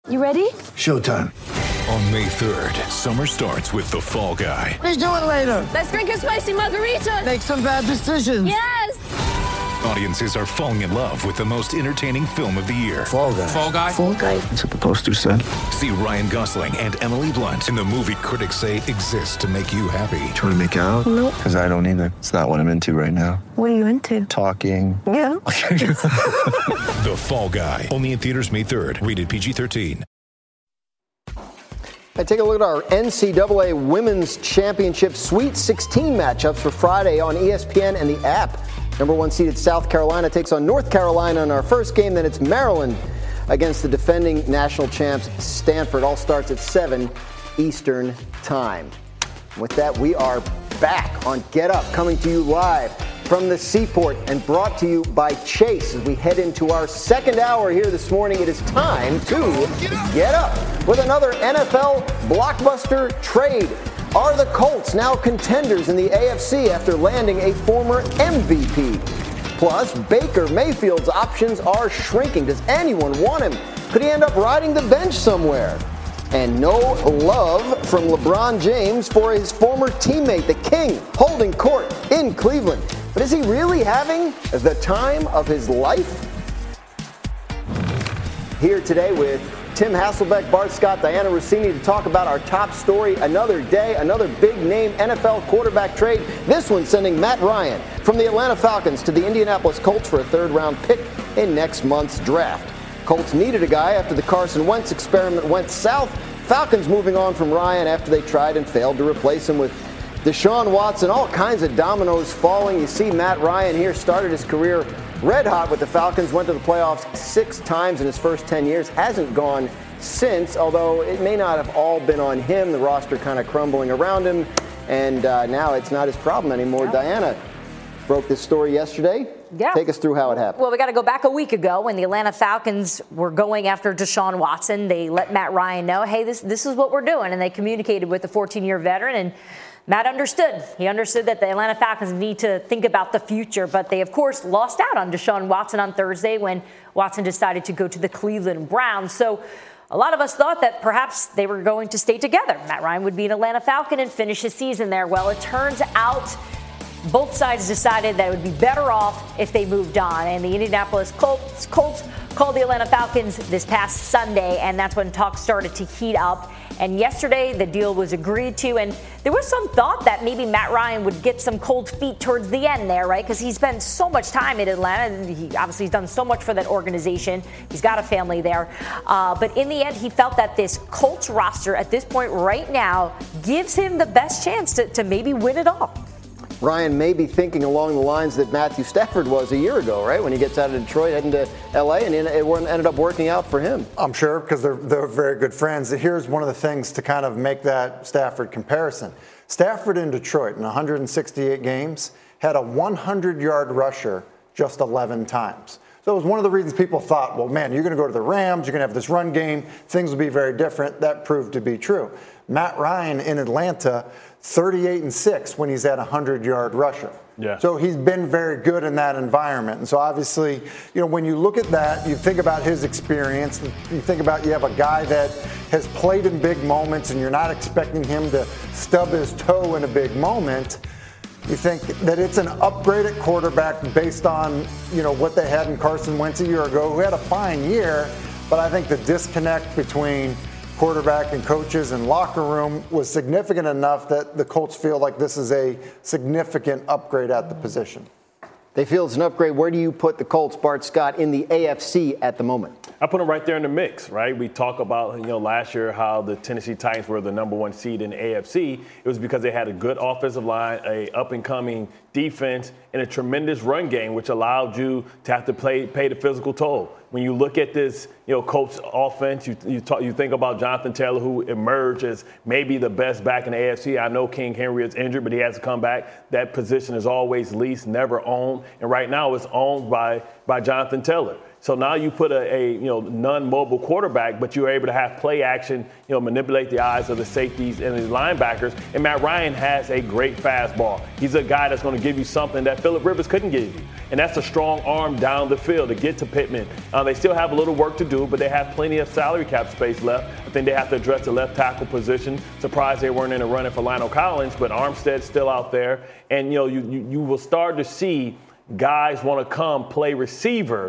You ready? Showtime. On May 3rd, summer starts with The Fall Guy. Let's do it later. Let's drink a spicy margarita. Make some bad decisions. Yes. Audiences are falling in love with the most entertaining film of the year. Fall Guy. Fall Guy? Fall guy. That's what the poster said. See Ryan Gosling and Emily Blunt in the movie critics say exists to make you happy. Trying to make it out? Nope. Because I don't either. It's not what I'm into right now. What are you into? Talking. Yeah. The Fall Guy. Only in theaters May 3rd. Rated PG-13. And take a look at our NCAA Women's Championship Sweet 16 matchups for Friday on ESPN and the app. Number 1 seeded South Carolina takes on North Carolina in our first game. Then it's Maryland against the defending national champs Stanford. All starts at 7 Eastern time. With that, we are back on Get Up, coming to you live from the Seaport and brought to you by Chase. As we head into our second hour here this morning, it is time to Get Up with another NFL blockbuster trade. Are the Colts now contenders in the AFC after landing a former MVP? Plus, Baker Mayfield's options are shrinking. Does anyone want him? Could he end up riding the bench somewhere? And no love from LeBron James for his former teammate, the King, holding court in Cleveland. But is he really having the time of his life? Here today with Tim Hasselbeck, Bart Scott, Diana Rossini to talk about our top story. Another day, another big name NFL quarterback trade. This one sending Matt Ryan from the Atlanta Falcons to the Indianapolis Colts for a third-round pick in next month's draft. Colts needed a guy after the Carson Wentz experiment went south. Falcons moving on from Ryan after they tried and failed to replace him with Deshaun Watson. All kinds of dominoes falling. You see Matt Ryan here started his career red hot with the Falcons, went to the playoffs 6 times in his first 10 years, hasn't gone since, although it may not have all been on him. The roster kind of crumbling around him, and now it's not his problem anymore. Yep. Diana broke this story yesterday. Yeah. Take us through how it happened. Well, we got to go back a week ago when the Atlanta Falcons were going after Deshaun Watson. They let Matt Ryan know, hey, this is what we're doing, and they communicated with the 14-year veteran, and Matt understood. He understood that the Atlanta Falcons need to think about the future, but they, of course, lost out on Deshaun Watson on Thursday when Watson decided to go to the Cleveland Browns. So a lot of us thought that perhaps they were going to stay together. Matt Ryan would be an Atlanta Falcon and finish his season there. Well, it turns out both sides decided that it would be better off if they moved on. And the Indianapolis Colts called the Atlanta Falcons this past Sunday, and that's when talks started to heat up. And yesterday, the deal was agreed to, and there was some thought that maybe Matt Ryan would get some cold feet towards the end there, right? Because he's spent so much time in Atlanta, and he obviously has done so much for that organization. He's got a family there. But in the end, he felt that this Colts roster at this point right now gives him the best chance to maybe win it all. Ryan may be thinking along the lines that Matthew Stafford was a year ago, right? When he gets out of Detroit, heading to L.A., and it ended up working out for him. I'm sure, because they're very good friends. Here's one of the things to kind of make that Stafford comparison. Stafford in Detroit in 168 games had a 100-yard rusher just 11 times. So it was one of the reasons people thought, well, man, you're going to go to the Rams, you're going to have this run game, things will be very different. That proved to be true. Matt Ryan in Atlanta, 38-6 when he's at a 100-yard rusher. Yeah. So he's been very good in that environment. And so obviously, when you look at that, you think about his experience, you think about you have a guy that has played in big moments and you're not expecting him to stub his toe in a big moment. You think that it's an upgraded quarterback based on, what they had in Carson Wentz a year ago, who had a fine year, but I think the disconnect between quarterback and coaches and locker room was significant enough that the Colts feel like this is a significant upgrade at the position. They feel it's an upgrade. Where do you put the Colts, Bart Scott, in the AFC at the moment? I put them right there in the mix, right? We talk about, last year how the Tennessee Titans were the number 1 seed in the AFC. It was because they had a good offensive line, a up-and-coming defense, and a tremendous run game, which allowed you to have to pay the physical toll. When you look at this, Colts offense, you think about Jonathan Taylor, who emerged as maybe the best back in the AFC. I know King Henry is injured, but he has to come back. That position is always leased, never owned. And right now it's owned by by Jonathan Taylor. So now you put a non-mobile quarterback, but you're able to have play action, manipulate the eyes of the safeties and the linebackers. And Matt Ryan has a great fastball. He's a guy that's going to give you something that Phillip Rivers couldn't give you. And that's a strong arm down the field to get to Pittman. They still have a little work to do, but they have plenty of salary cap space left. I think they have to address the left tackle position. Surprised they weren't in a running for Lionel Collins, but Armstead's still out there. And, you will start to see guys want to come play receiver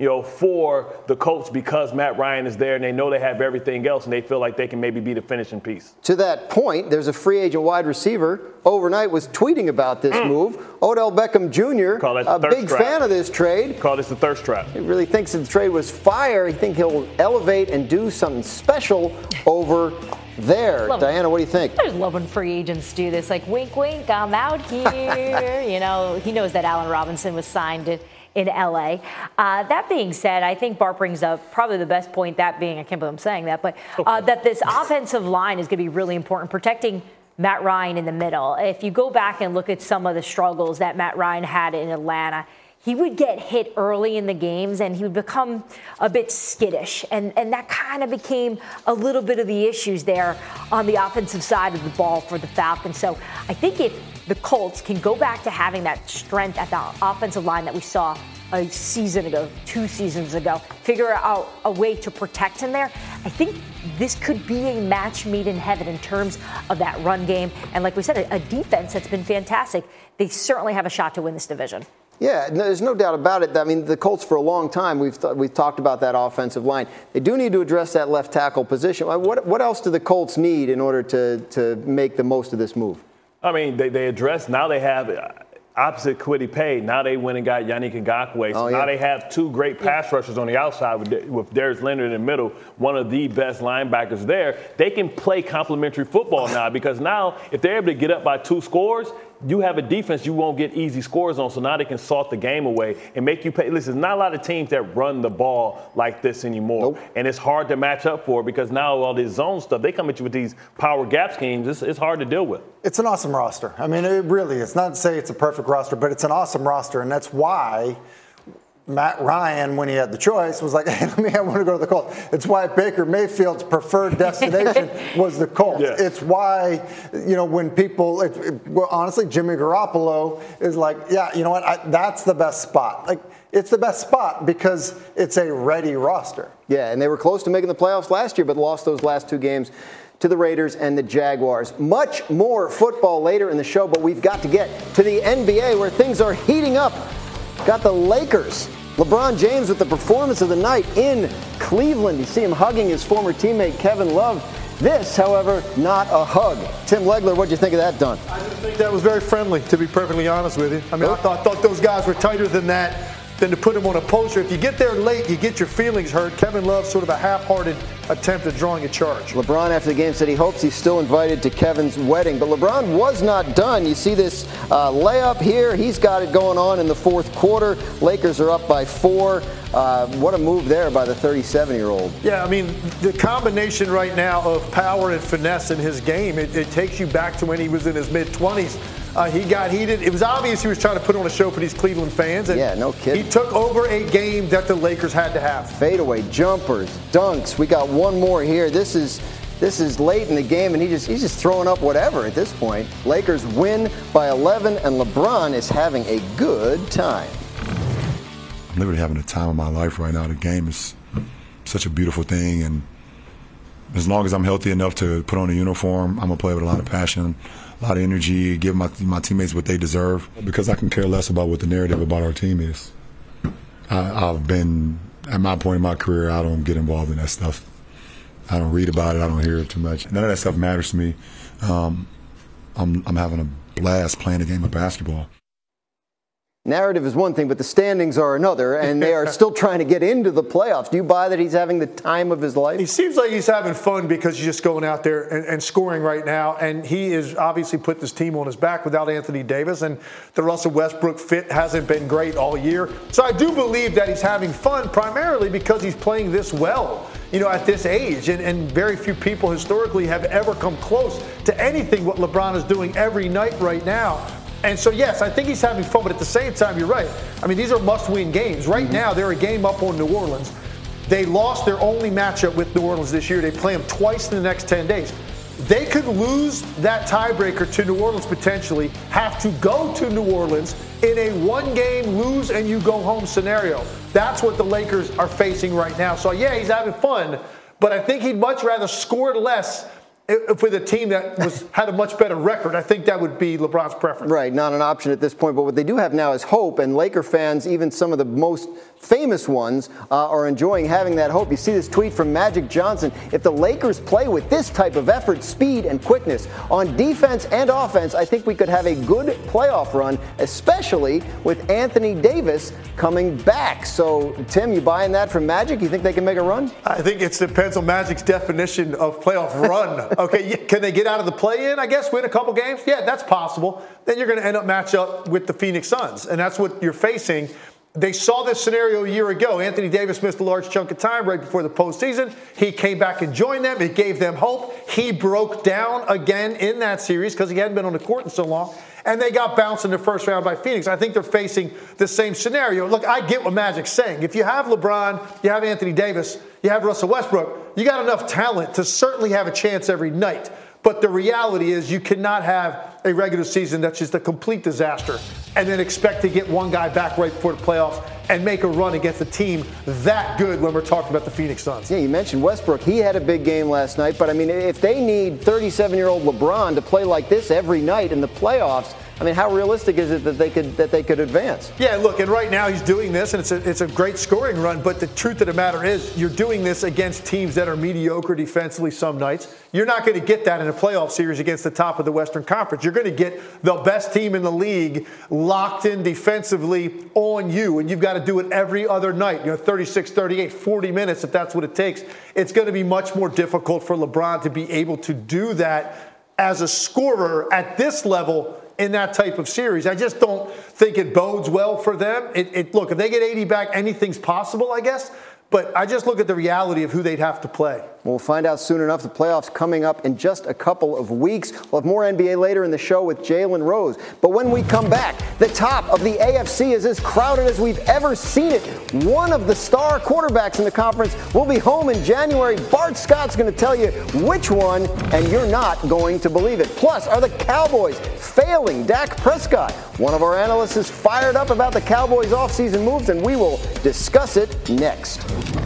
for the Colts because Matt Ryan is there and they know they have everything else and they feel like they can maybe be the finishing piece. To that point, there's a free agent wide receiver overnight was tweeting about this move. Odell Beckham Jr., a big fan of this trade. Call this the thirst trap. He really thinks that the trade was fire. He thinks he'll elevate and do something special over there. Diana, what do you think? I just love when free agents do this. Like, wink, wink, I'm out here. He knows that Allen Robinson was signed in LA. That being said, I think Bart brings up probably the best point, that being, I can't believe I'm saying that, but that this offensive line is going to be really important, protecting Matt Ryan in the middle. If you go back and look at some of the struggles that Matt Ryan had in Atlanta, he would get hit early in the games and he would become a bit skittish. And that kind of became a little bit of the issues there on the offensive side of the ball for the Falcons. So I think if the Colts can go back to having that strength at the offensive line that we saw a season ago, 2 seasons ago, figure out a way to protect him there, I think this could be a match made in heaven in terms of that run game. And like we said, a defense that's been fantastic. They certainly have a shot to win this division. Yeah, there's no doubt about it. I mean, the Colts for a long time, we've talked about that offensive line. They do need to address that left tackle position. What else do the Colts need in order to make the most of this move? I mean, they address, now they have opposite Kwity Paye. Now they went and got Yannick Ngakoue. So now they have 2 great pass rushers on the outside with Darius Leonard in the middle, one of the best linebackers there. They can play complementary football now because now if they're able to get up by 2 scores, you have a defense you won't get easy scores on, so now they can salt the game away and make you pay. Listen, not a lot of teams that run the ball like this anymore. Nope. And it's hard to match up for because now all this zone stuff, they come at you with these power gap schemes. It's hard to deal with. It's an awesome roster. I mean, it really is. Not to say it's a perfect roster, but it's an awesome roster, and that's why Matt Ryan, when he had the choice, was like, hey, I want to go to the Colts. It's why Baker Mayfield's preferred destination was the Colts. Yeah. It's why, when people, honestly, Jimmy Garoppolo is like, yeah, you know what, that's the best spot. Like, it's the best spot because it's a ready roster. Yeah, and they were close to making the playoffs last year, but lost those last 2 games to the Raiders and the Jaguars. Much more football later in the show, but we've got to get to the NBA where things are heating up. Got the Lakers. LeBron James with the performance of the night in Cleveland. You see him hugging his former teammate Kevin Love. This, however, not a hug. Tim Legler, what do you think of that, Don? I just think that was very friendly, to be perfectly honest with you. I mean, I thought those guys were tighter than that, than to put him on a poster. If you get there late, you get your feelings hurt. Kevin Love sort of a half-hearted attempt at drawing a charge. LeBron, after the game, said he hopes he's still invited to Kevin's wedding. But LeBron was not done. You see this layup here. He's got it going on in the 4th quarter. Lakers are up by 4. What a move there by the 37-year-old. Yeah, I mean, the combination right now of power and finesse in his game, it takes you back to when he was in his mid-20s. He got heated. It was obvious he was trying to put on a show for these Cleveland fans. And yeah, no kidding. He took over a game that the Lakers had to have. Fadeaway jumpers, dunks. We got one more here. This is late in the game, and he's just throwing up whatever at this point. Lakers win by 11, and LeBron is having a good time. I'm literally having the time of my life right now. The game is such a beautiful thing, and as long as I'm healthy enough to put on a uniform, I'm going to play with a lot of passion, a lot of energy, give my teammates what they deserve, because I can care less about what the narrative about our team is. I've been, at my point in my career, I don't get involved in that stuff. I don't read about it. I don't hear it too much. None of that stuff matters to me. I'm having a blast playing a game of basketball. Narrative is one thing, but the standings are another, and they are still trying to get into the playoffs. Do you buy that he's having the time of his life? He seems like he's having fun because he's just going out there and scoring right now, and he is obviously put this team on his back without Anthony Davis, and the Russell Westbrook fit hasn't been great all year. So I do believe that he's having fun primarily because he's playing this well, at this age, and very few people historically have ever come close to anything what LeBron is doing every night right now. And so, yes, I think he's having fun, but at the same time, you're right. I mean, these are must-win games. Right now, they're a game up on New Orleans. They lost their only matchup with New Orleans this year. They play them twice in the next 10 days. They could lose that tiebreaker to New Orleans potentially, have to go to New Orleans in a one-game lose and you go home scenario. That's what the Lakers are facing right now. So, yeah, he's having fun, but I think he'd much rather score less with a team that had a much better record. I think that would be LeBron's preference. Right, not an option at this point. But what they do have now is hope, and Laker fans, even some of the most famous ones, are enjoying having that hope. You see this tweet from Magic Johnson. If the Lakers play with this type of effort, speed, and quickness on defense and offense, I think we could have a good playoff run, especially with Anthony Davis coming back. So, Tim, you buying that from Magic? You think they can make a run? I think it depends on Magic's definition of playoff run. Okay, can they get out of the play-in, I guess, win a couple games? Yeah, that's possible. Then you're going to end up match up with the Phoenix Suns, and that's what you're facing. They saw this scenario a year ago. Anthony Davis missed a large chunk of time right before the postseason. He came back and joined them. It gave them hope. He broke down again in that series because he hadn't been on the court in so long. And they got bounced in the first round by Phoenix. I think they're facing the same scenario. Look, I get what Magic's saying. If you have LeBron, you have Anthony Davis, you have Russell Westbrook, you got enough talent to certainly have a chance every night. But the reality is you cannot have a regular season that's just a complete disaster and then expect to get one guy back right before the playoffs and make a run against a team that good when we're talking about the Phoenix Suns. Yeah, you mentioned Westbrook. He had a big game last night. But, I mean, if they need 37-year-old LeBron to play like this every night in the playoffs, I mean, how realistic is it that they could advance? Yeah, look, and right now he's doing this, and it's a great scoring run. But the truth of the matter is, you're doing this against teams that are mediocre defensively some nights. You're not going to get that in a playoff series against the top of the Western Conference. You're going to get the best team in the league locked in defensively on you, and you've got to do it every other night. 36, 38, 40 minutes if that's what it takes. It's going to be much more difficult for LeBron to be able to do that as a scorer at this level in that type of series. I just don't think it bodes well for them. Look, if they get 80 back, anything's possible, I guess. But I just look at the reality of who they'd have to play. We'll find out soon enough. The playoffs coming up in just a couple of weeks. We'll have more NBA later in the show with Jalen Rose. But when we come back, the top of the AFC is as crowded as we've ever seen it. One of the star quarterbacks in the conference will be home in January. Bart Scott's going to tell you which one, and you're not going to believe it. Plus, are the Cowboys failing Dak Prescott? One of our analysts is fired up about the Cowboys' offseason moves, and we will discuss it next.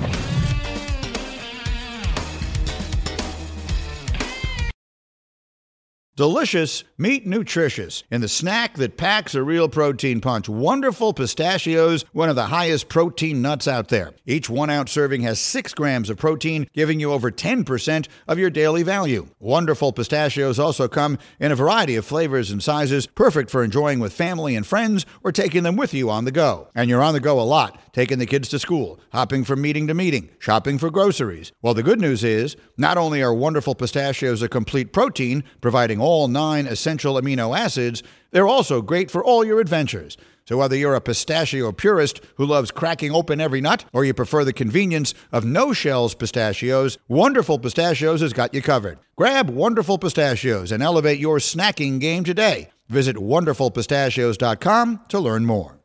Delicious, meet nutritious. In the snack that packs a real protein punch, Wonderful Pistachios, one of the highest protein nuts out there. Each 1 ounce serving has 6 grams of protein, giving you over 10% of your daily value. Wonderful Pistachios also come in a variety of flavors and sizes, perfect for enjoying with family and friends or taking them with you on the go. And you're on the go a lot, taking the kids to school, hopping from meeting to meeting, shopping for groceries. Well, the good news is, not only are Wonderful Pistachios a complete protein, providing all 9 essential amino acids, they're also great for all your adventures. So whether you're a pistachio purist who loves cracking open every nut, or you prefer the convenience of no-shells pistachios, Wonderful Pistachios has got you covered. Grab Wonderful Pistachios and elevate your snacking game today. Visit wonderfulpistachios.com to learn more.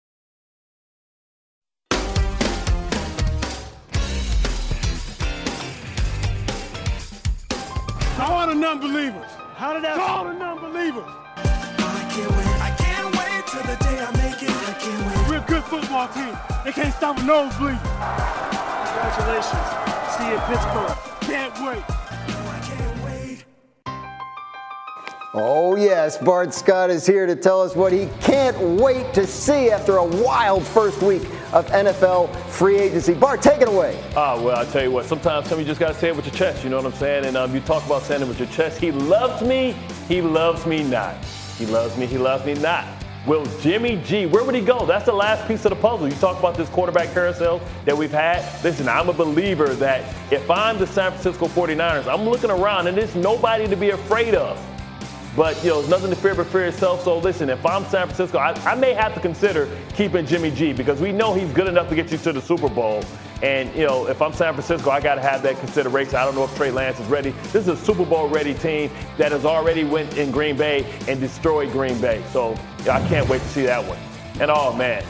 All the non-believers. How did that? All the non-believers. I can't wait till the day I make it. I can't wait. We're a good football team. They can't stop a nosebleed. Congratulations. See you in Pittsburgh. Can't wait. I can't wait. Oh, yes, Bart Scott is here to tell us what he can't wait to see after a wild first week of NFL free agency. Bart, take it away. Well, I tell you what, sometimes you just got to say it with your chest, you know what I'm saying? And you talk about saying it with your chest. He loves me not. He loves me not. Will Jimmy G, where would he go? That's the last piece of the puzzle. You talk about this quarterback carousel that we've had. Listen, I'm a believer that if I'm the San Francisco 49ers, I'm looking around and there's nobody to be afraid of. But, there's nothing to fear but fear itself. So, listen, if I'm San Francisco, I may have to consider keeping Jimmy G because we know he's good enough to get you to the Super Bowl. And, if I'm San Francisco, I got to have that consideration. I don't know if Trey Lance is ready. This is a Super Bowl-ready team that has already went in Green Bay and destroyed Green Bay. So I can't wait to see that one. And, oh, man,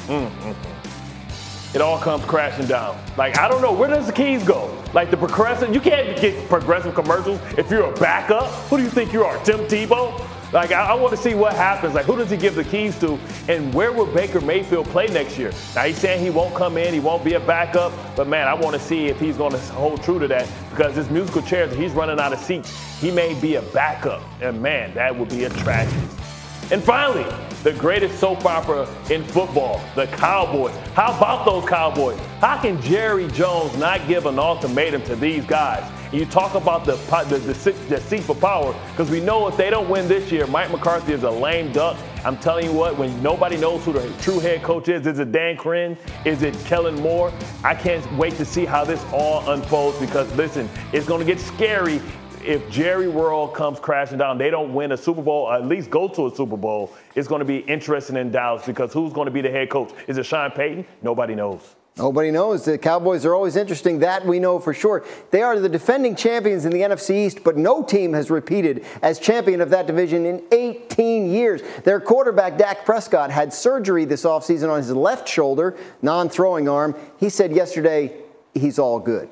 it all comes crashing down. Like, I don't know. Where does the keys go? Like, the progressive, you can't get progressive commercials if you're a backup. Who do you think you are, Tim Tebow? Like, I want to see what happens. Like, who does he give the keys to? And where will Baker Mayfield play next year? Now, he's saying he won't come in. He won't be a backup. But, man, I want to see if he's going to hold true to that because this musical chairs, he's running out of seats. He may be a backup. And, man, that would be a tragedy. And finally, the greatest soap opera in football, the Cowboys. How about those Cowboys? How can Jerry Jones not give an ultimatum to these guys? And you talk about the seat for power, because we know if they don't win this year, Mike McCarthy is a lame duck. I'm telling you what, when nobody knows who the true head coach is it Dan Quinn? Is it Kellen Moore? I can't wait to see how this all unfolds because, listen, it's going to get scary if Jerry World comes crashing down. They don't win a Super Bowl, or at least go to a Super Bowl. It's going to be interesting in Dallas because who's going to be the head coach? Is it Sean Payton? Nobody knows. Nobody knows. The Cowboys are always interesting. That we know for sure. They are the defending champions in the NFC East, but no team has repeated as champion of that division in 18 years. Their quarterback, Dak Prescott, had surgery this offseason on his left shoulder, non-throwing arm. He said yesterday he's all good.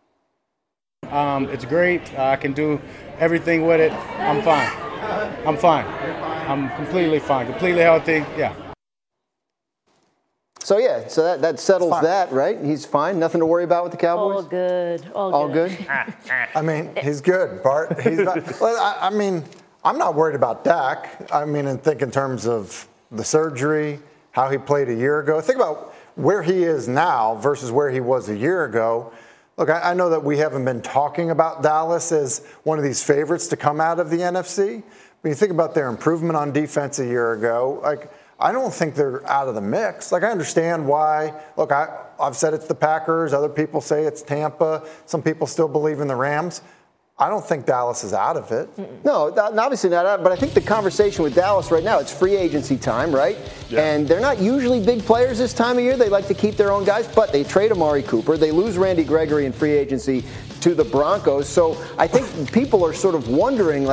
It's great. I can do everything with it. I'm fine. I'm completely fine, completely healthy. Yeah. So that settles that, right? He's fine. Nothing to worry about with the Cowboys? All good. All good? I mean, he's good, Bart. He's not, I mean, I'm not worried about Dak. I mean, and think in terms of the surgery, how he played a year ago. Think about where he is now versus where he was a year ago. Look, I know that we haven't been talking about Dallas as one of these favorites to come out of the NFC. When you think about their improvement on defense a year ago, I don't think they're out of the mix. I understand why. Look, I've said it's the Packers. Other people say it's Tampa. Some people still believe in the Rams. I don't think Dallas is out of it. No, obviously not out. But I think the conversation with Dallas right now, it's free agency time, right? Yeah. And they're not usually big players this time of year. They like to keep their own guys. But they trade Amari Cooper. They lose Randy Gregory in free agency to the Broncos. So I think people are sort of wondering,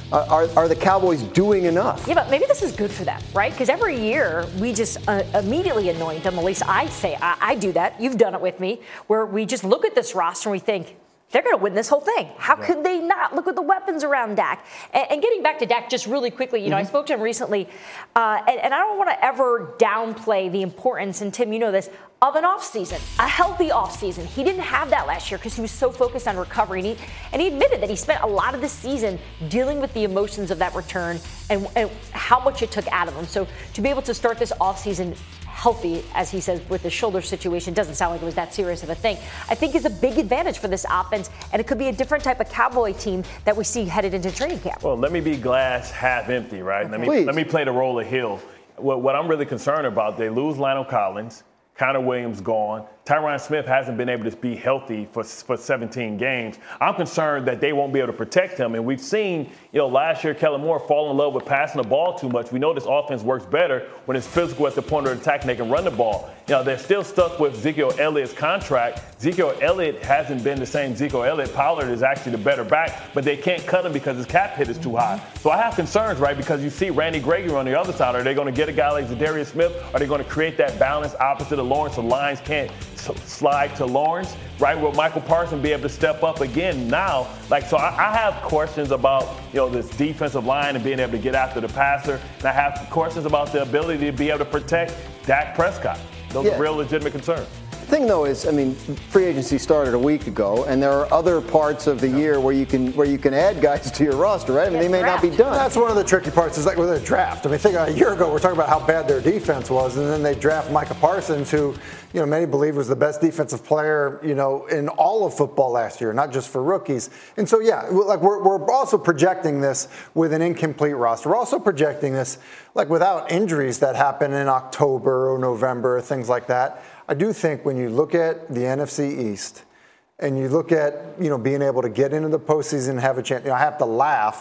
are the Cowboys doing enough? Yeah, but maybe this is good for them, right? Because every year we just immediately anoint them. At least I say I do that. You've done it with me, where we just look at this roster and we think, they're going to win this whole thing. How could they not? Look at the weapons around Dak. And getting back to Dak just really quickly, I spoke to him recently, and I don't want to ever downplay the importance, and Tim, you know this, of an offseason, a healthy offseason. He didn't have that last year because he was so focused on recovery. And he admitted that he spent a lot of the season dealing with the emotions of that return and how much it took out of him. So to be able to start this offseason healthy, as he says, with the shoulder situation, doesn't sound like it was that serious of a thing, I think is a big advantage for this offense, and it could be a different type of Cowboy team that we see headed into training camp. Well, let me be glass half empty, right? Okay. Let me play the role of Hill. What I'm really concerned about, they lose Lionel Collins, Connor Williams gone. Tyron Smith hasn't been able to be healthy for 17 games. I'm concerned that they won't be able to protect him. And we've seen, last year Kellen Moore fall in love with passing the ball too much. We know this offense works better when it's physical at the point of attack and they can run the ball. They're still stuck with Ezekiel Elliott's contract. Ezekiel Elliott hasn't been the same Ezekiel Elliott. Pollard is actually the better back, but they can't cut him because his cap hit is too high. So I have concerns, right, because you see Randy Gregory on the other side. Are they going to get a guy like Zadarius Smith? Are they going to create that balance opposite of Lawrence so Lions can't slide to Lawrence, right? Will Michael Parsons be able to step up again now? So I have questions about, this defensive line and being able to get after the passer. And I have questions about the ability to be able to protect Dak Prescott. Those are real legitimate concerns. The thing, though, is, free agency started a week ago, and there are other parts of the year where you can add guys to your roster, right? They may not be done. That's one of the tricky parts is with a draft. Think a year ago, we're talking about how bad their defense was, and then they draft Micah Parsons, who, many believe was the best defensive player, in all of football last year, not just for rookies. And so, we're also projecting this with an incomplete roster. We're also projecting this, without injuries that happen in October or November, things like that. I do think when you look at the NFC East and you look at, being able to get into the postseason and have a chance, I have to laugh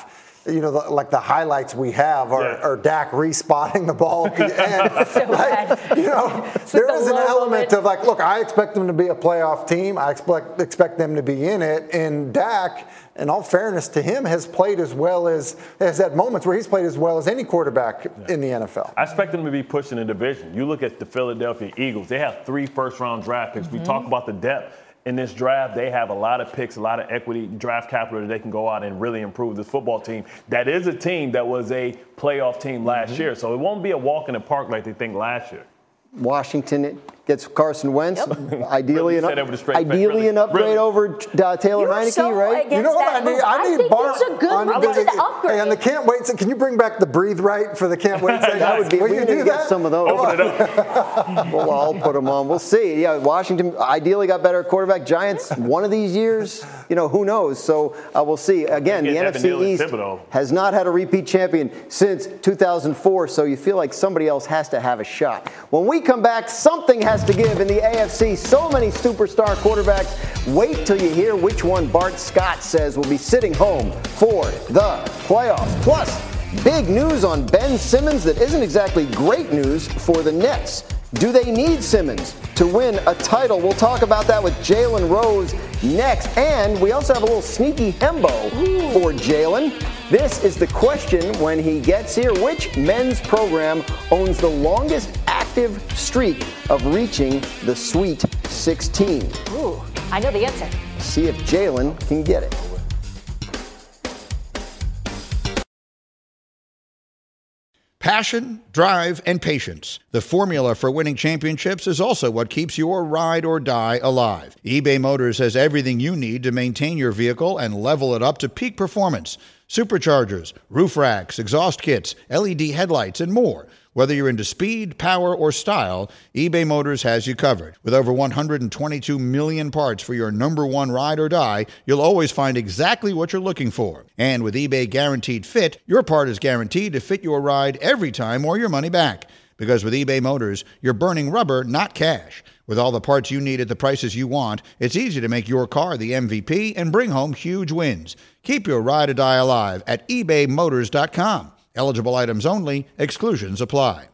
like the highlights we have are Dak respotting the ball at the end. So bad. There is an element of like, look, I expect them to be a playoff team. I expect them to be in it. And Dak, in all fairness to him, has played as well as has had moments where he's played as well as any quarterback in the NFL. I expect them to be pushing the division. You look at the Philadelphia Eagles; they have 3 first-round draft picks. We talk about the depth. In this draft, they have a lot of picks, a lot of equity, draft capital that they can go out and really improve this football team. That is a team that was a playoff team last year, so it won't be a walk in the park like they think last year. Washington gets Carson Wentz. Ideally, an upgrade over Taylor Heineke, right? You know what I need? I need Bart. It's a good upgrade. Hey, and the can't wait. Can you bring back the breathe right for the can't wait? That would be. We need to get some of those. Open it up. Well, I'll put them on. We'll see. Yeah, Washington ideally got better quarterback. Giants one of these years. Who knows? So we'll see. Again, the NFC East has not had a repeat champion since 2004. So you feel like somebody else has to have a shot. When we come back, something has to give in the AFC. So many superstar quarterbacks. Wait till you hear which one Bart Scott says will be sitting home for the playoffs. Plus, big news on Ben Simmons that isn't exactly great news for the Nets. Do they need Simmons to win a title? We'll talk about that with Jalen Rose next. And we also have a little sneaky hembo for Jalen. This is the question when he gets here. Which men's program owns the longest active streak of reaching the Sweet 16? Ooh, I know the answer. See if Jalen can get it. Passion, drive, and patience. The formula for winning championships is also what keeps your ride or die alive. eBay Motors has everything you need to maintain your vehicle and level it up to peak performance. Superchargers, roof racks, exhaust kits, LED headlights, and more. Whether you're into speed, power, or style, eBay Motors has you covered. With over 122 million parts for your number one ride or die, you'll always find exactly what you're looking for. And with eBay Guaranteed Fit, your part is guaranteed to fit your ride every time or your money back. Because with eBay Motors, you're burning rubber, not cash. With all the parts you need at the prices you want, it's easy to make your car the MVP and bring home huge wins. Keep your ride or die alive at ebaymotors.com. Eligible items only. Exclusions apply.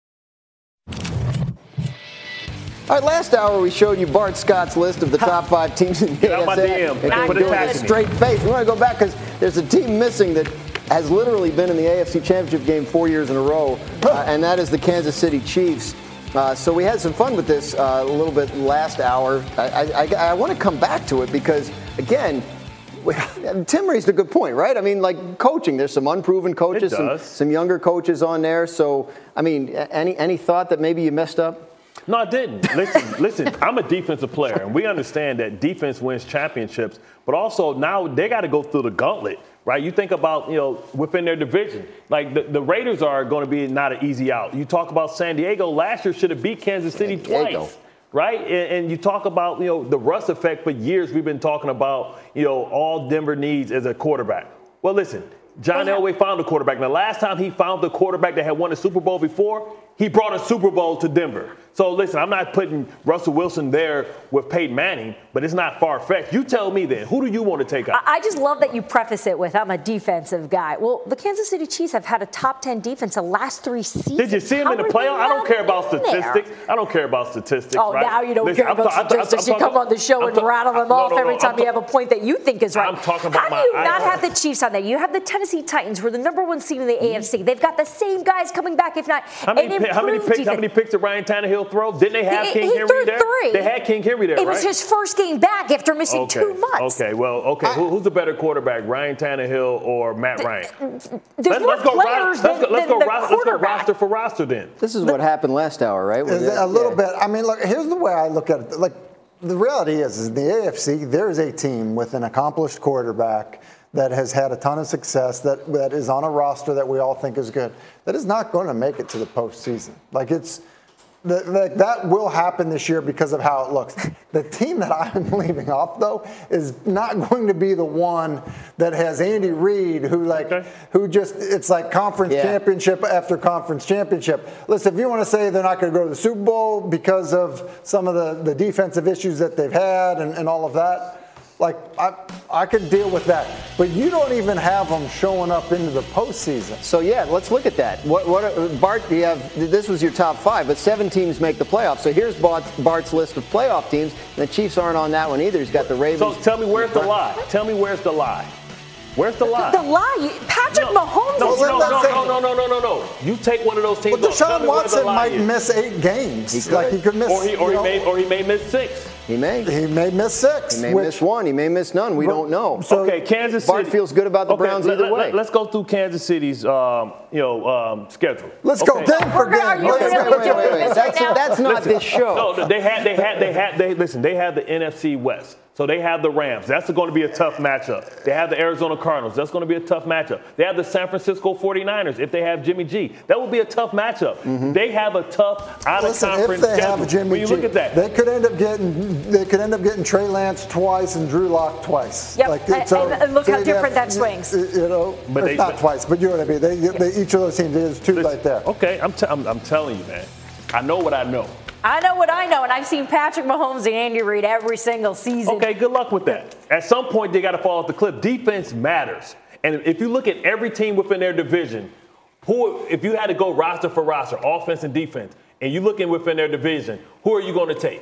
All right, last hour we showed you Bart Scott's list of the top 5 teams in the AFC. DM. Put it in a straight face. We want to go back because there's a team missing that has literally been in the AFC Championship game 4 years in a row, and that is the Kansas City Chiefs. So we had some fun with this a little bit last hour. I want to come back to it because, again, Tim raised a good point, right? I mean, like coaching, there's some unproven coaches, some younger coaches on there. So, I mean, any thought that maybe you messed up? No, I didn't. Listen, I'm a defensive player, and we understand that defense wins championships, but also now they got to go through the gauntlet, right? You think about, within their division. Like, the Raiders are going to be not an easy out. You talk about San Diego last year should have beat Kansas City twice. Right? And you talk about, the Russ effect. For years we've been talking about, all Denver needs as a quarterback. Well, listen, John Elway found a quarterback. Now, last time he found the quarterback that had won a Super Bowl before, he brought a Super Bowl to Denver. So, listen, I'm not putting Russell Wilson there with Peyton Manning, but it's not far-fetched. You tell me then, who do you want to take out? I just love that you preface it with, I'm a defensive guy. Well, the Kansas City Chiefs have had a top 10 defense the last 3 seasons. Did you see him in the playoffs? I don't care about statistics. I don't care about statistics. Oh, right? Now you don't care about statistics. You come on the show and rattle them off every time you have a point that you think is right. I'm talking about How do you not have the Chiefs on there? You have the Tennessee Titans, who are the number 1 seed in the AFC. They've got the same guys coming back, if not How many picks did Ryan Tannehill throw? Didn't they have King Henry there? 3. They had King Henry there, right? It was his first game back after missing 2 months. Okay, who's the better quarterback, Ryan Tannehill or Matt Ryan? There's more players than the quarterback. Let's go roster for roster then. This is what happened last hour, right? A little bit. I mean, look, here's the way I look at it. Like, the reality is in the AFC, there is a team with an accomplished quarterback that has had a ton of success, that is on a roster that we all think is good, that is not going to make it to the postseason. Like, that will happen this year because of how it looks. The team that I'm leaving off, though, is not going to be the one that has Andy Reid, who just, it's like conference championship after conference championship. Listen, if you want to say they're not going to go to the Super Bowl because of some of the defensive issues that they've had and all of that, Like, I could deal with that. But you don't even have them showing up into the postseason. So, yeah, let's look at that. Bart, this was your top 5, but 7 teams make the playoffs. So here's Bart's list of playoff teams. And the Chiefs aren't on that one either. He's got the Ravens. So tell me, where's the lie? Tell me where's the lie? Where's the lie? The lie? Patrick Mahomes is No. You take one of those teams. But Deshaun Watson might miss 8 games. He could miss. Or he may miss 6. He may miss 6. He may miss 1. He may miss none. We don't know. So, okay, Kansas City. Bart feels good about the Browns either way. Let's go through Kansas City's schedule. Let's go game for game. Wait. That's not this show. No, they had the NFC West. So they have the Rams. That's going to be a tough matchup. They have the Arizona Cardinals. That's going to be a tough matchup. They have the San Francisco 49ers if they have Jimmy G. That would be a tough matchup. Mm-hmm. They have a tough out-of-conference schedule. If they have Jimmy when you G, look at that. They could end up getting Trey Lance twice and Drew Lock twice. Yep. And look how different that swings. But it's not twice, but you know what I mean. They each of those teams, there's 2 right there. Okay, I'm telling you, man. I know what I know. I know what I know, and I've seen Patrick Mahomes and Andy Reid every single season. Okay, good luck with that. At some point, they got to fall off the cliff. Defense matters. And if you look at every team within their division, if you had to go roster for roster, offense and defense, and you're looking within their division, who are you going to take?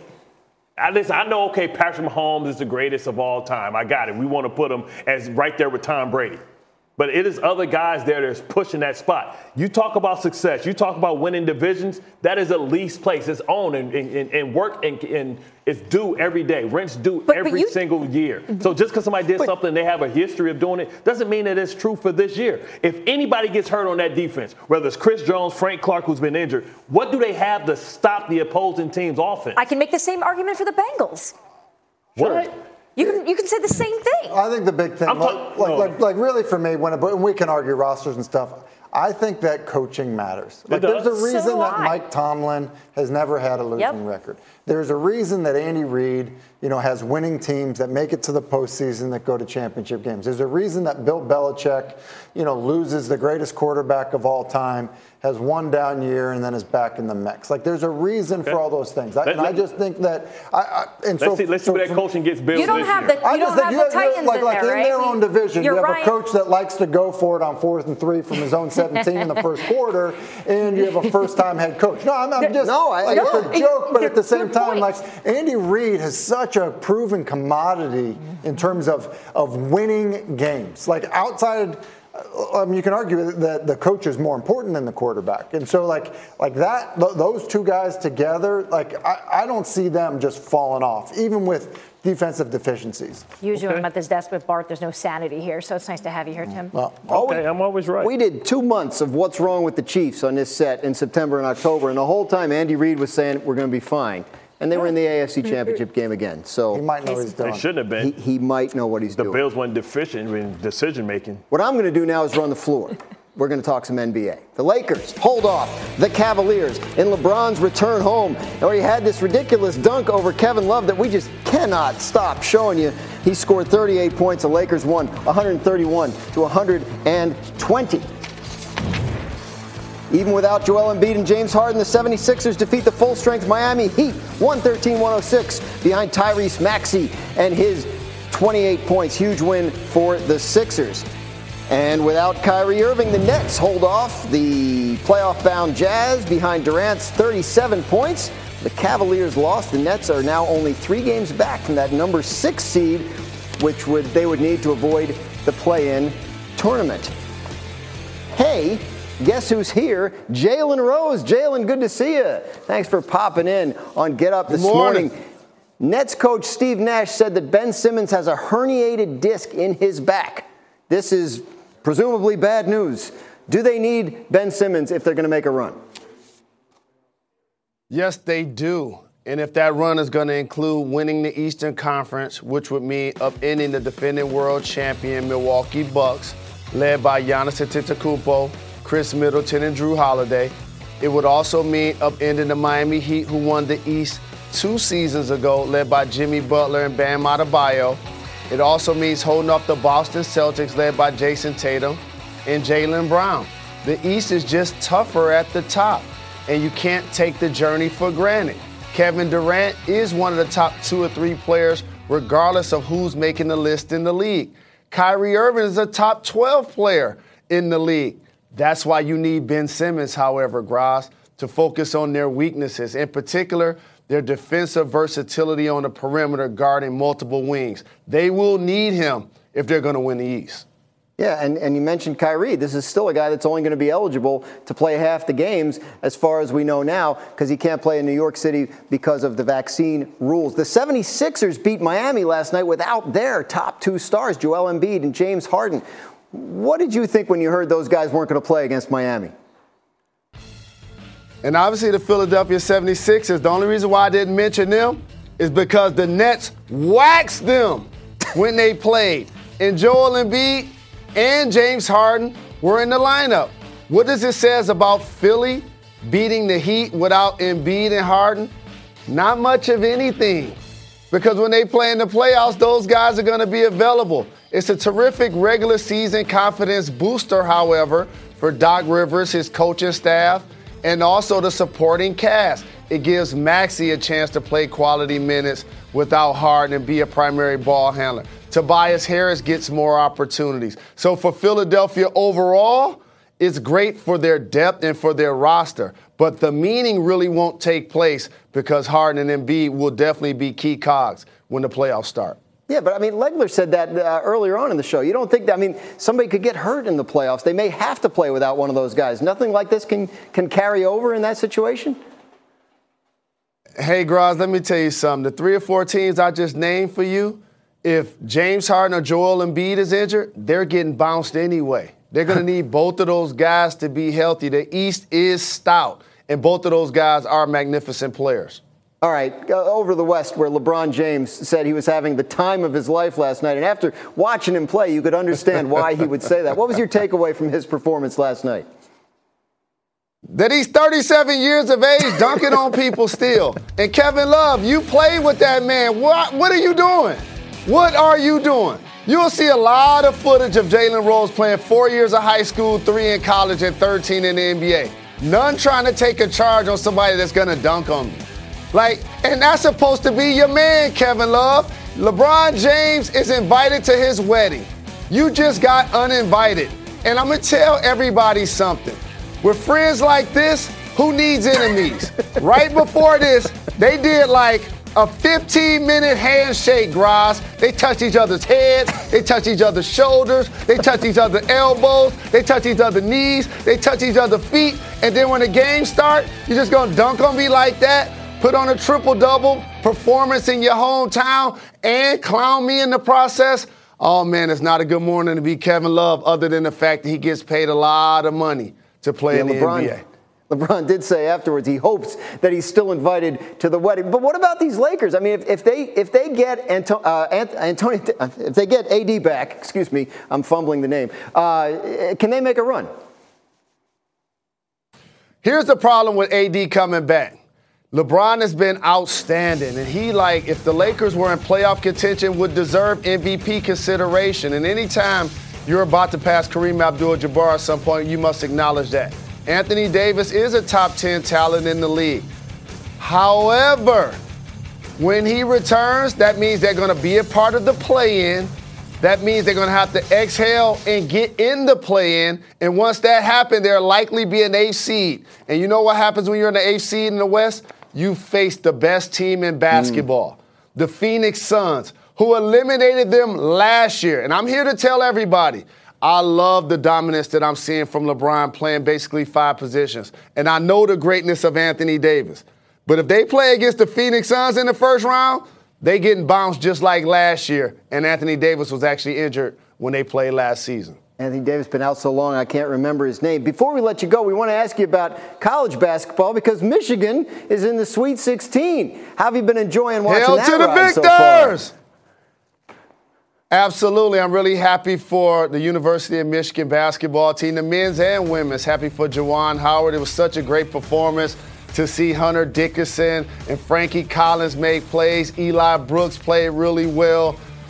I know, okay, Patrick Mahomes is the greatest of all time. I got it. We want to put him as right there with Tom Brady. But it is other guys there that's pushing that spot. You talk about success. You talk about winning divisions. That is a lease place. It's owned and work and it's due every day. Rent's due every single year. So just because somebody did something and they have a history of doing it doesn't mean that it's true for this year. If anybody gets hurt on that defense, whether it's Chris Jones, Frank Clark, who's been injured, what do they have to stop the opposing team's offense? I can make the same argument for the Bengals. What? Sure. You can say the same thing. I think the big thing, like really for me, when we can argue rosters and stuff, I think that coaching matters. Like there's a reason that Mike Tomlin has never had a losing record. There's a reason that Andy Reid, has winning teams that make it to the postseason that go to championship games. There's a reason that Bill Belichick, loses the greatest quarterback of all time, has one down year, and then is back in the mix. Like there's a reason for all those things. I just think that. Let's see where that coaching gets built. You don't have the Titans in there, right? In their own division, you have a coach that likes to go for it on 4th and 3 from his own 17 in the first quarter, and you have a first-time head coach. No, I'm just. It's a joke, but at the same time, like Andy Reid has such a proven commodity in terms of winning games. Like outside. You can argue that the coach is more important than the quarterback. And so like that, those 2 guys together, I don't see them just falling off, even with defensive deficiencies. Usually when I'm at this desk with Bart, there's no sanity here, so it's nice to have you here, Tim. Well, I'm always right. We did 2 months of What's Wrong with the Chiefs on this set in September and October, and the whole time Andy Reid was saying we're going to be fine. And they were in the AFC Championship game again. So he might know what he's doing. They shouldn't have been. He might know what he's doing. The Bills weren't deficient in decision making. What I'm going to do now is run the floor. We're going to talk some NBA. The Lakers hold off the Cavaliers in LeBron's return home. Where he had this ridiculous dunk over Kevin Love that we just cannot stop showing you. He scored 38 points. The Lakers won 131 to 120. Even without Joel Embiid and James Harden, the 76ers defeat the full-strength Miami Heat 113-106 behind Tyrese Maxey and his 28 points. Huge win for the Sixers. And without Kyrie Irving, the Nets hold off the playoff-bound Jazz behind Durant's 37 points. The Cavaliers lost. The Nets are now only 3 games back from that number 6 seed, which they would need to avoid the play-in tournament. Hey, guess who's here? Jalen Rose. Jalen, good to see you. Thanks for popping in on Get Up this morning. Nets coach Steve Nash said that Ben Simmons has a herniated disc in his back. This is presumably bad news. Do they need Ben Simmons if they're going to make a run? Yes, they do. And if that run is going to include winning the Eastern Conference, which would mean upending the defending world champion Milwaukee Bucks, led by Giannis Antetokounmpo, Chris Middleton, and Drew Holiday. It would also mean upending the Miami Heat, who won the East 2 seasons ago, led by Jimmy Butler and Bam Adebayo. It also means holding up the Boston Celtics, led by Jason Tatum and Jaylen Brown. The East is just tougher at the top, and you can't take the journey for granted. Kevin Durant is one of the top 2 or 3 players regardless of who's making the list in the league. Kyrie Irving is a top 12 player in the league. That's why you need Ben Simmons, however, Graz, to focus on their weaknesses, in particular, their defensive versatility on the perimeter guarding multiple wings. They will need him if they're going to win the East. Yeah, and you mentioned Kyrie. This is still a guy that's only going to be eligible to play half the games as far as we know now because he can't play in New York City because of the vaccine rules. The 76ers beat Miami last night without their top two stars, Joel Embiid and James Harden. What did you think when you heard those guys weren't going to play against Miami? And obviously the Philadelphia 76ers, the only reason why I didn't mention them is because the Nets waxed them when they played. And Joel Embiid and James Harden were in the lineup. What does it say about Philly beating the Heat without Embiid and Harden? Not much of anything. Because when they play in the playoffs, those guys are going to be available. It's a terrific regular season confidence booster, however, for Doc Rivers, his coaching staff, and also the supporting cast. It gives Maxey a chance to play quality minutes without Harden and be a primary ball handler. Tobias Harris gets more opportunities. So for Philadelphia overall, it's great for their depth and for their roster. But the meaning really won't take place because Harden and Embiid will definitely be key cogs when the playoffs start. Yeah, but I mean, Legler said that earlier on in the show. You don't think that, I mean, somebody could get hurt in the playoffs. They may have to play without one of those guys. Nothing like this can carry over in that situation? Hey, Graz, let me tell you something. The 3 or 4 teams I just named for you, if James Harden or Joel Embiid is injured, they're getting bounced anyway. They're going to need both of those guys to be healthy. The East is stout, and both of those guys are magnificent players. All right, over the West, where LeBron James said he was having the time of his life last night. And after watching him play, you could understand why he would say that. What was your takeaway from his performance last night? That he's 37 years of age dunking on people still. And Kevin Love, you played with that man. What are you doing? What are you doing? You'll see a lot of footage of Jalen Rose playing 4 years of high school, 3 in college, and 13 in the NBA. None trying to take a charge on somebody that's going to dunk on you. And that's supposed to be your man, Kevin Love. LeBron James is invited to his wedding. You just got uninvited. And I'm going to tell everybody something. With friends like this, who needs enemies? Right before this, they did like a 15-minute handshake, Graz. They touched each other's heads. They touched each other's shoulders. They touched each other's elbows. They touched each other's knees. They touched each other's feet. And then when the game starts, you're just going to dunk on me like that? Put on a triple-double performance in your hometown and clown me in the process? Oh, man, it's not a good morning to be Kevin Love other than the fact that he gets paid a lot of money to play in the NBA. LeBron did say afterwards he hopes that he's still invited to the wedding. But what about these Lakers? I mean, if they get if they get AD back, excuse me, I'm fumbling the name. Can they make a run? Here's the problem with AD coming back. LeBron has been outstanding, and he, if the Lakers were in playoff contention, would deserve MVP consideration. And anytime you're about to pass Kareem Abdul-Jabbar at some point, you must acknowledge that. Anthony Davis is a top 10 talent in the league. However, when he returns, that means they're going to be a part of the play-in. That means they're going to have to exhale and get in the play-in. And once that happens, they'll likely be an 8th seed. And you know what happens when you're in the 8th seed in the West? You face the best team in basketball, the Phoenix Suns, who eliminated them last year. And I'm here to tell everybody, I love the dominance that I'm seeing from LeBron playing basically 5 positions. And I know the greatness of Anthony Davis. But if they play against the Phoenix Suns in the first round, they getting bounced just like last year. And Anthony Davis was actually injured when they played last season. Anthony Davis been out so long I can't remember his name. Before we let you go, we want to ask you about college basketball because Michigan is in the Sweet 16. How have you been enjoying watching that ride so far? Hail to the Victors! Absolutely. I'm really happy for the University of Michigan basketball team, the men's and women's. Happy for Juwan Howard. It was such a great performance to see Hunter Dickinson and Frankie Collins make plays. Eli Brooks played really well.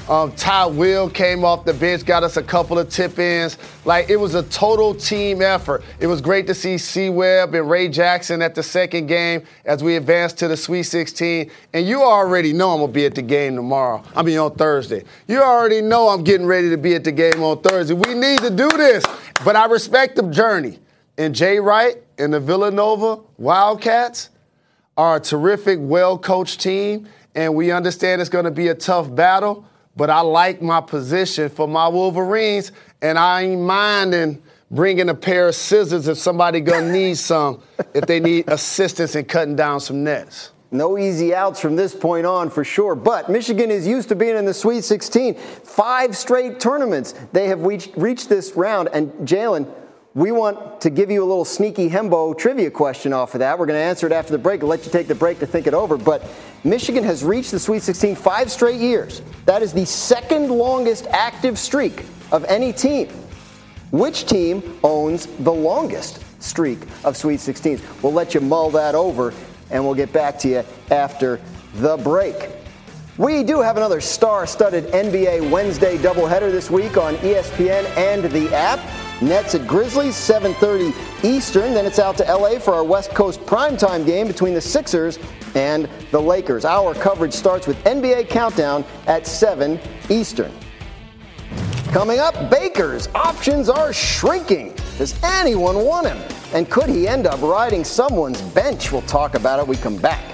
Ty Will came off the bench, got us a couple of tip-ins. Like, it was a total team effort. It was great to see C-Webb and Ray Jackson at the second game as we advanced to the Sweet 16. And you already know I'm going to be at the game on Thursday. You already know I'm getting ready to be at the game on Thursday. We need to do this. But I respect the journey. And Jay Wright and the Villanova Wildcats are a terrific, well-coached team. And we understand it's going to be a tough battle. But I like my position for my Wolverines, and I ain't minding bringing a pair of scissors if somebody gonna need some, if they need assistance in cutting down some nets. No easy outs from this point on for sure, but Michigan is used to being in the Sweet 16. 5 straight tournaments they have reached this round, and Jalen, we want to give you a little sneaky Hembo trivia question off of that. We're going to answer it after the break. I'll let you take the break to think it over. But Michigan has reached the Sweet 16 5 straight years. That is the second longest active streak of any team. Which team owns the longest streak of Sweet 16s? We'll let you mull that over, and we'll get back to you after the break. We do have another star-studded NBA Wednesday doubleheader this week on ESPN and the app. Nets at Grizzlies, 7:30 Eastern. Then it's out to L.A. for our West Coast primetime game between the Sixers and the Lakers. Our coverage starts with NBA Countdown at 7 Eastern. Coming up, Baker's options are shrinking. Does anyone want him? And could he end up riding someone's bench? We'll talk about it when we come back.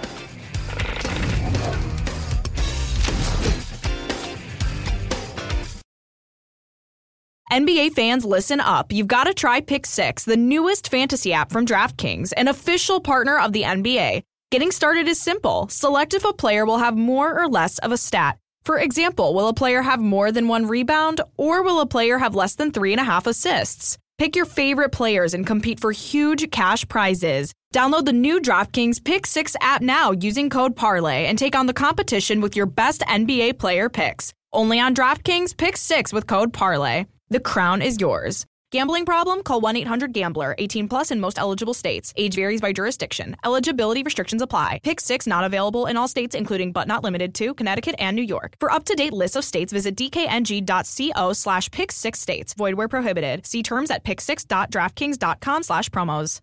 NBA fans, listen up. You've got to try Pick 6, the newest fantasy app from DraftKings, an official partner of the NBA. Getting started is simple. Select if a player will have more or less of a stat. For example, will a player have more than 1 rebound, or will a player have less than 3.5 assists? Pick your favorite players and compete for huge cash prizes. Download the new DraftKings Pick 6 app now using code PARLAY and take on the competition with your best NBA player picks. Only on DraftKings Pick 6 with code PARLAY. The crown is yours. Gambling problem? Call 1-800-GAMBLER. 18 plus in most eligible states. Age varies by jurisdiction. Eligibility restrictions apply. Pick 6 not available in all states, including but not limited to Connecticut and New York. For up-to-date lists of states, visit dkng.co/pick6states. Void where prohibited. See terms at pick6.draftkings.com/promos.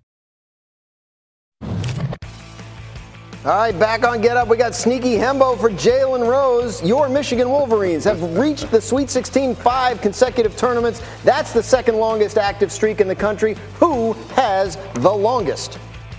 All right, back on Get Up. We got sneaky Hembo for Jalen Rose. Your Michigan Wolverines have reached the Sweet 16 5 consecutive tournaments. That's the second longest active streak in the country. Who has the longest?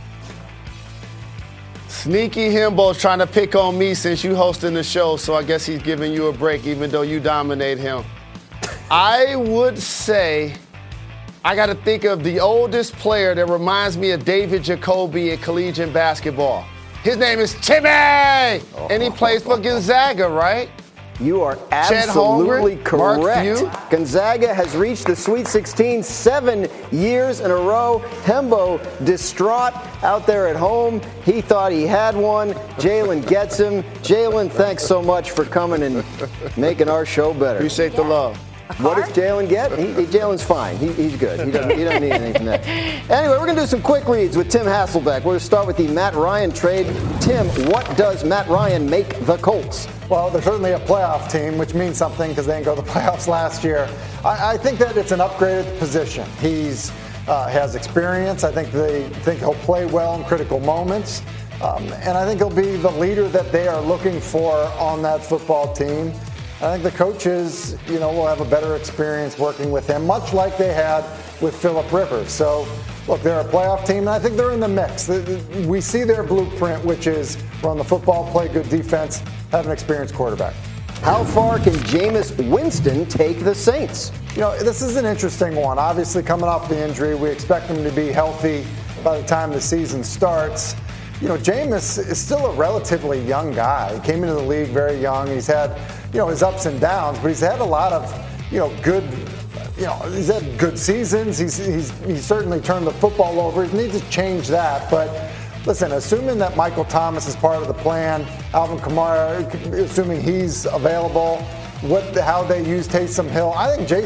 Sneaky Hembo's trying to pick on me since you hosting the show, so I guess he's giving you a break even though you dominate him. I would say I got to think of the oldest player that reminds me of David Jacoby in collegiate basketball. His name is Timmy, and he plays for Gonzaga, right? You are absolutely correct. Gonzaga has reached the Sweet 16 7 years in a row. Hembo distraught out there at home. He thought he had one. Jalen gets him. Jalen, thanks so much for coming and making our show better. Appreciate the love. What does Jalen get? Jalen's fine. He's good. He doesn't need anything from that. Anyway, we're going to do some quick reads with Tim Hasselbeck. We're going to start with the Matt Ryan trade. Tim, what does Matt Ryan make the Colts? Well, they're certainly a playoff team, which means something because they didn't go to the playoffs last year. I think that it's an upgraded position. He's has experience. I think they think he'll play well in critical moments. And I think he'll be the leader that they are looking for on that football team. I think the coaches, will have a better experience working with him, much like they had with Phillip Rivers. So, look, they're a playoff team, and I think they're in the mix. We see their blueprint, which is run the football, play good defense, have an experienced quarterback. How far can Jameis Winston take the Saints? This is an interesting one. Obviously, coming off the injury, we expect him to be healthy by the time the season starts. Jameis is still a relatively young guy. He came into the league very young. He's had, his ups and downs, but he's had a lot of, good, he's had good seasons. He's certainly turned the football over. He needs to change that. But listen, assuming that Michael Thomas is part of the plan, Alvin Kamara, assuming he's available, how they use Taysom Hill, I think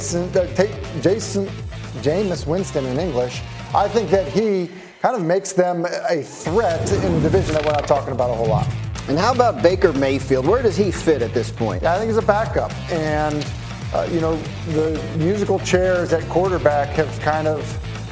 Jameis Winston in English, I think that he kind of makes them a threat in the division that we're not talking about a whole lot. And how about Baker Mayfield? Where does he fit at this point? Yeah, I think he's a backup. And, the musical chairs at quarterback have kind of,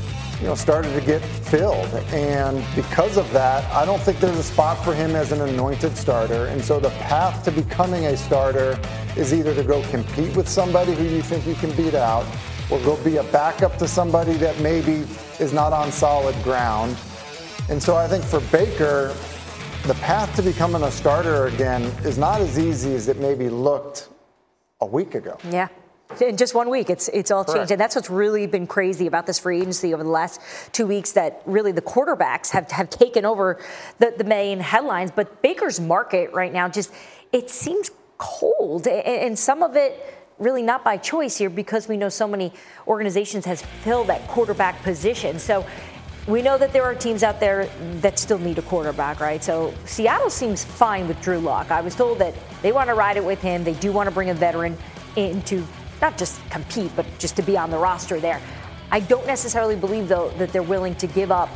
started to get filled. And because of that, I don't think there's a spot for him as an anointed starter. And so the path to becoming a starter is either to go compete with somebody who you think you can beat out, or go be a backup to somebody that maybe is not on solid ground. And so I think for Baker, the path to becoming a starter again is not as easy as it maybe looked a week ago. Yeah. In just 1 week, it's all changed. Correct. And that's what's really been crazy about this free agency over the last 2 weeks, that really the quarterbacks have taken over the main headlines. But Baker's market right now it seems cold. And some of it really not by choice here, because we know so many organizations has filled that quarterback position. So we know that there are teams out there that still need a quarterback, right? So Seattle seems fine with Drew Lock. I was told that they want to ride it with him. They do want to bring a veteran in to not just compete, but just to be on the roster there. I don't necessarily believe, though, that they're willing to give up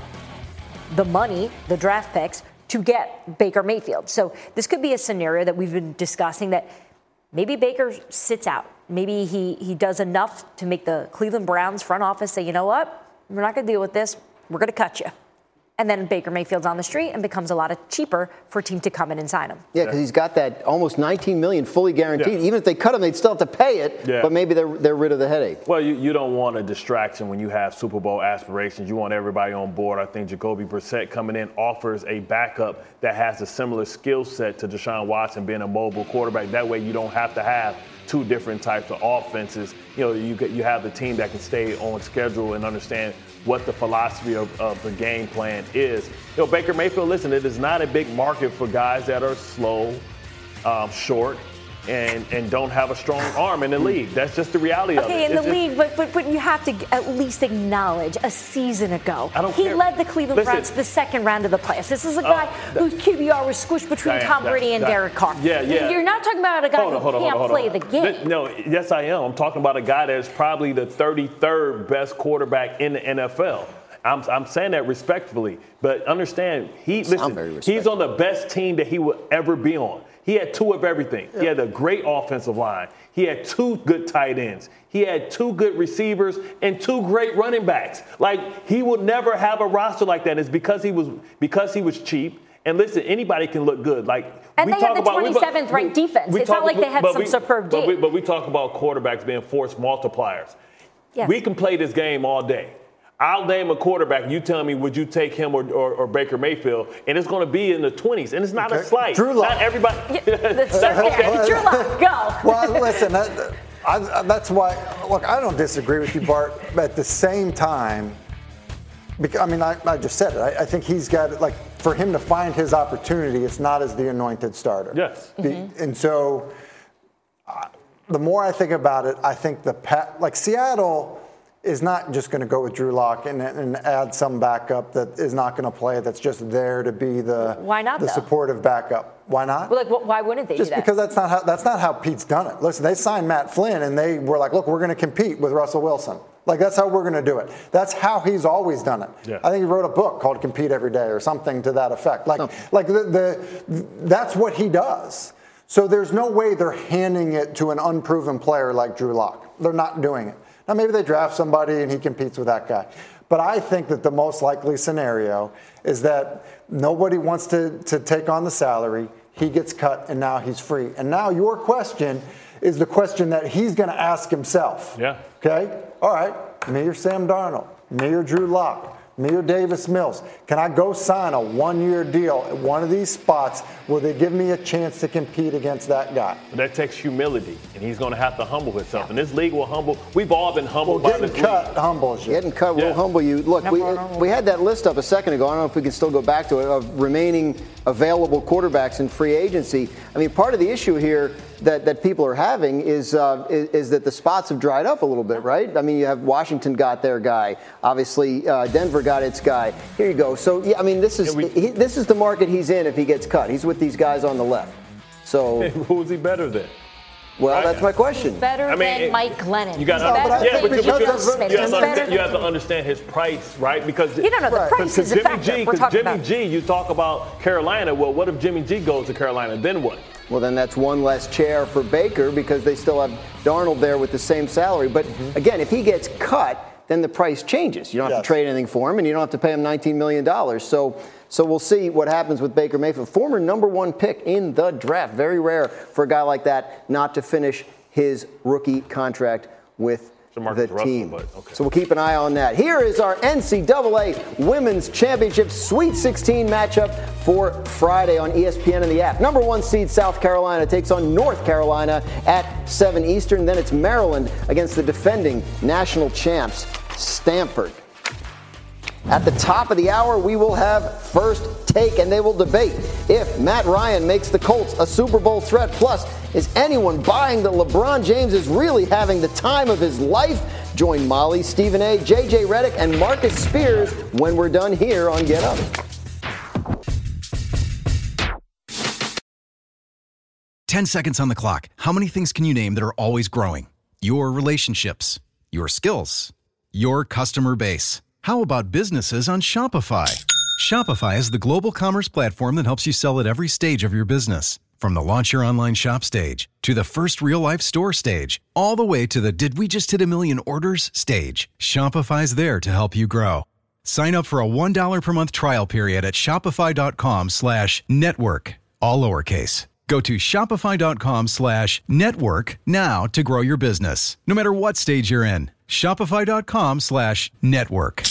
the money, the draft picks, to get Baker Mayfield. So this could be a scenario that we've been discussing, that maybe Baker sits out. Maybe he does enough to make the Cleveland Browns front office say, you know what, we're not going to deal with this. We're going to cut you. And then Baker Mayfield's on the street and becomes a lot cheaper for a team to come in and sign him. Yeah, because he's got that almost $19 million fully guaranteed. Yeah. Even if they cut him, they'd still have to pay it. Yeah. But maybe they're rid of the headache. Well, you don't want a distraction when you have Super Bowl aspirations. You want everybody on board. I think Jacoby Brissett coming in offers a backup that has a similar skill set to Deshaun Watson, being a mobile quarterback. That way you don't have to have two different types of offenses. You have the team that can stay on schedule and understand what the philosophy of the game plan is. Baker Mayfield, listen, it is not a big market for guys that are slow, short, and don't have a strong arm in the league. That's just the reality of it. Okay, in the league, but you have to at least acknowledge a season ago, he led the Cleveland Browns to the second round of the playoffs. This is a guy whose QBR was squished between Tom Brady and Derek Carr. Yeah. You're not talking about a guy who can't play the game. No, yes, I am. I'm talking about a guy that is probably the 33rd best quarterback in the NFL. I'm saying that respectfully, but understand, he's on the best team that he will ever be on. He had two of everything. Yeah. He had a great offensive line. He had two good tight ends. He had two good receivers and two great running backs. Like, he would never have a roster like that. It's because he was cheap. And listen, anybody can look good. And they had the 27th ranked defense. It's not like they had some superb game. But we talk about quarterbacks being force multipliers. Yes. We can play this game all day. I'll name a quarterback. You tell me, would you take him or Baker Mayfield? And it's going to be in the 20s. And it's not a slight. Drew Lock. Not everybody. Drew Lock, go. Well, listen, that's why. Look, I don't disagree with you, Bart. But at the same time, I just said it. I think he's got, for him to find his opportunity, it's not as the anointed starter. Yes. And so the more I think about it, I think Seattle is not just going to go with Drew Lock and add some backup that is not going to play, that's just there to be the supportive backup. Why not? Well, why wouldn't they do that? Just because that's not how Pete's done it. Listen, they signed Matt Flynn and they were like, look, we're going to compete with Russell Wilson. That's how we're going to do it. That's how he's always done it. Yeah. I think he wrote a book called Compete Every Day or something to that effect. That's what he does. So there's no way they're handing it to an unproven player like Drew Lock. They're not doing it. Now, maybe they draft somebody and he competes with that guy. But I think that the most likely scenario is that nobody wants to take on the salary. He gets cut, and now he's free. And now your question is the question that he's going to ask himself. Yeah. Okay? All right. Me or Sam Darnold. Me or Drew Lock. Me or Davis Mills. Can I go sign a one-year deal at one of these spots? Will they give me a chance to compete against that guy? But that takes humility, and he's going to have to humble himself. And this league will humble. We've all been humbled by this league. Getting cut humbles you. Getting cut will humble you. Look, we had that list up a second ago. I don't know if we can still go back to it, of remaining available quarterbacks in free agency. Part of the issue here that people are having is that the spots have dried up a little bit, right? You have Washington got their guy. Obviously, Denver got its guy. Here you go. So, this is the market he's in if he gets cut. He's with these guys on the left. So who is he better than? Well, right? that's my question. Better than Mike Glennon. You got you have to understand his price, right? Because you don't know the price is a factor. Because Jimmy G, you talk about Carolina. Well, what if Jimmy G goes to Carolina? Then what? Well, then that's one less chair for Baker because they still have Darnold there with the same salary. But again, if he gets cut, then the price changes. You don't have to trade anything for him, and you don't have to pay him $19 million. So we'll see what happens with Baker Mayfield. Former number 1 pick in the draft. Very rare for a guy like that not to finish his rookie contract with the team. So we'll keep an eye on that. Here is our NCAA Women's Championship Sweet 16 matchup for Friday on ESPN and the app. Number 1 seed South Carolina takes on North Carolina at 7 Eastern. Then it's Maryland against the defending national champs, Stanford. At the top of the hour, we will have First Take, and they will debate if Matt Ryan makes the Colts a Super Bowl threat. Plus, is anyone buying that LeBron James is really having the time of his life? Join Molly, Stephen A., JJ Redick, and Marcus Spears when we're done here on Get Up. 10 seconds on the clock. How many things can you name that are always growing? Your relationships, your skills, your customer base. How about businesses on Shopify? Shopify is the global commerce platform that helps you sell at every stage of your business. From the launch your online shop stage, to the first real-life store stage, all the way to the did we just hit a million orders stage. Shopify's there to help you grow. Sign up for a $1 per month trial period at shopify.com/network, all lowercase. Go to shopify.com/network now to grow your business, no matter what stage you're in. Shopify.com/network.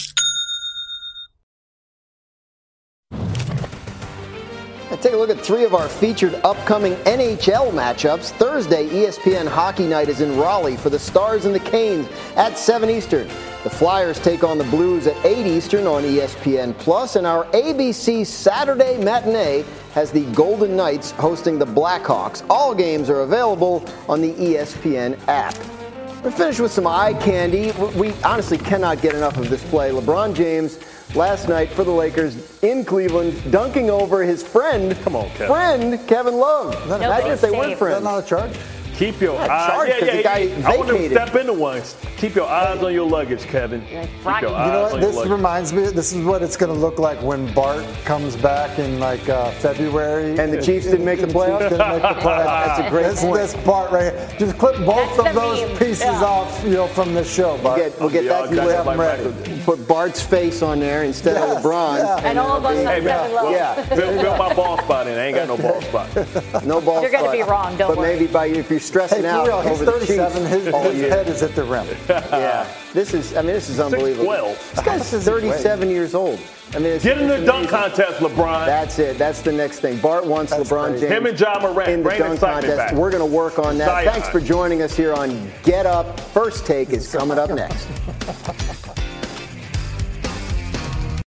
Let's take a look at 3 of our featured upcoming NHL matchups. Thursday, ESPN Hockey Night is in Raleigh for the Stars and the Canes at 7 Eastern. The Flyers take on the Blues at 8 Eastern on ESPN+, and our ABC Saturday matinee has the Golden Knights hosting the Blackhawks. All games are available on the ESPN app. We're finished with some eye candy. We honestly cannot get enough of this play. LeBron James last night for the Lakers in Cleveland, dunking over his friend, Kevin Love. Imagine if they weren't friends. Is that not a charge? Keep your eyes. I want to step into one. Keep your eyes on your luggage, Kevin. Keep your eyes you know what? This reminds me. This is what it's going to look like when Bart comes back in February. And the Chiefs didn't make the playoffs. That's a great point. This Bart right here. Just clip both of those pieces off, from the show, Bart. We'll get that. You have them ready. Put Bart's face on there instead of LeBron's. Yeah. And all of us have Kevin Love. Fill my ball spot in. I ain't got no ball spot. No ball spot. You're going to be wrong. Don't worry. But maybe if you're stressing out real, he's over 37. His head is at the rim. Yeah. This is unbelievable. 6'12". This guy's 37 years old. Get in the dunk contest, LeBron. That's it. That's the next thing. Bart wants LeBron James. Him and Ja Morant. In the dunk contest. Back. We're going to work on that. Zion. Thanks for joining us here on Get Up. First Take is coming up next.